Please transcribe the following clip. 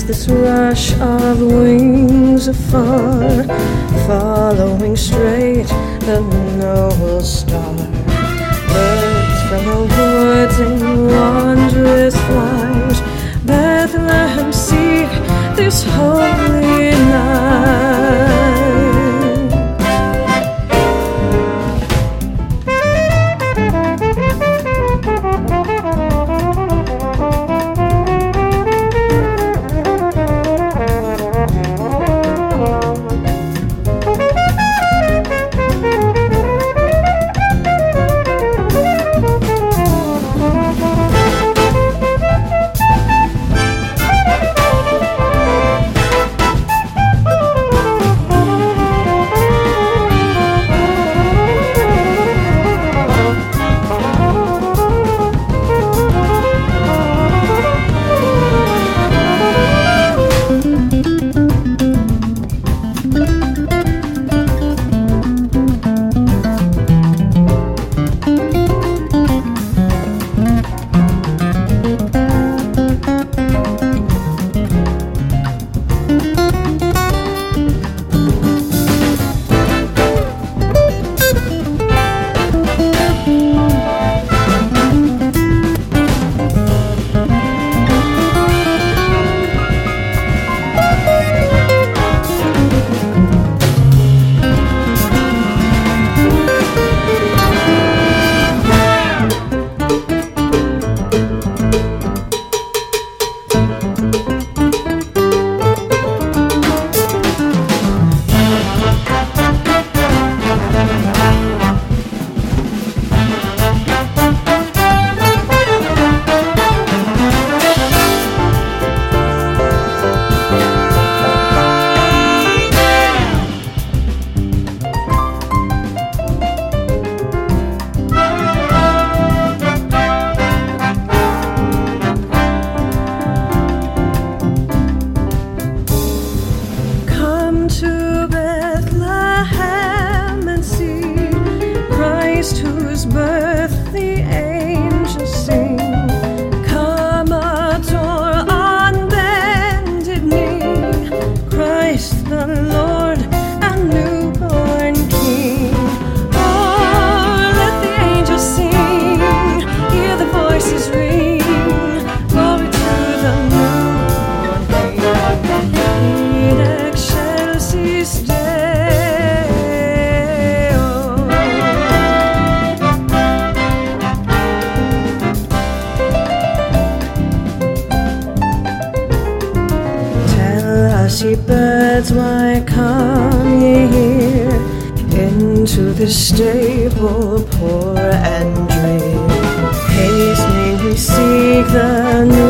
this rush of wings afar, following straight the noble star. Birds from the woods in wondrous flight, Bethlehem seek this holy night. To Bethlehem and see Christ, whose birth the angels sing. Come, adore on bended knee Christ the Lord and newborn King. Oh, let the angels sing, hear the voices ring, glory to the newborn King. Ye birds, why come ye here into this stable poor and drear? Hastening we seek the new